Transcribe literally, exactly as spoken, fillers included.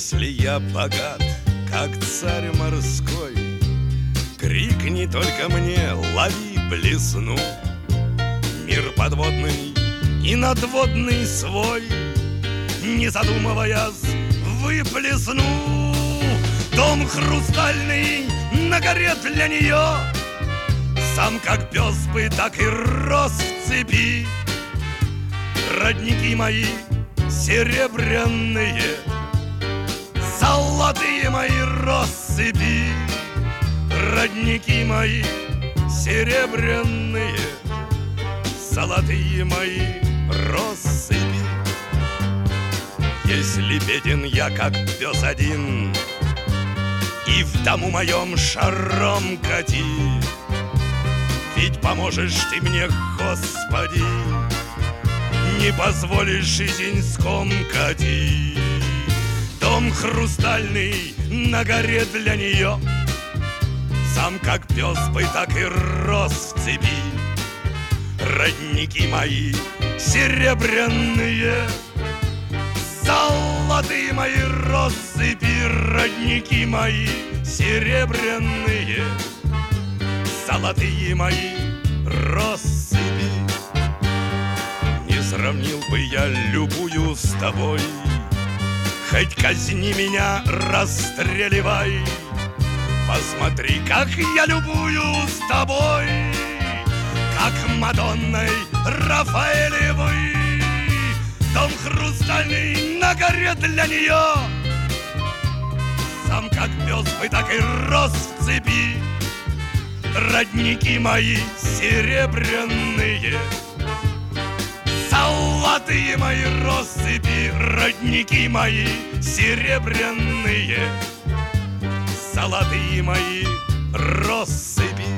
Если я богат, как царь морской, крикни только мне, лови блесну. Мир подводный и надводный свой, не задумываясь, выплесну. Дом хрустальный на горе для нее, сам как пес бы, так и рос в цепи. Родники мои серебряные, золотые мои россыпи. Родники мои серебряные, золотые мои россыпи. Если беден я, как пес один, и в дому моем шаром кати, ведь поможешь ты мне, Господи, не позволишь и деньском кати. Дом хрустальный на горе для нее, сам как пес бы, так и рос в цепи. Родники мои серебряные, золотые мои россыпи. Родники мои серебряные, золотые мои россыпи. Не сравнил бы я любую с тобой, хоть казни меня, расстреливай. Посмотри, как я любую с тобой, как Мадонной Рафаэлевой. Дом хрустальный на горе для нее, сам как пес бы, так и рос в цепи. Родники мои серебряные, золотые мои россыпи. Родники мои серебряные, золотые мои россыпи.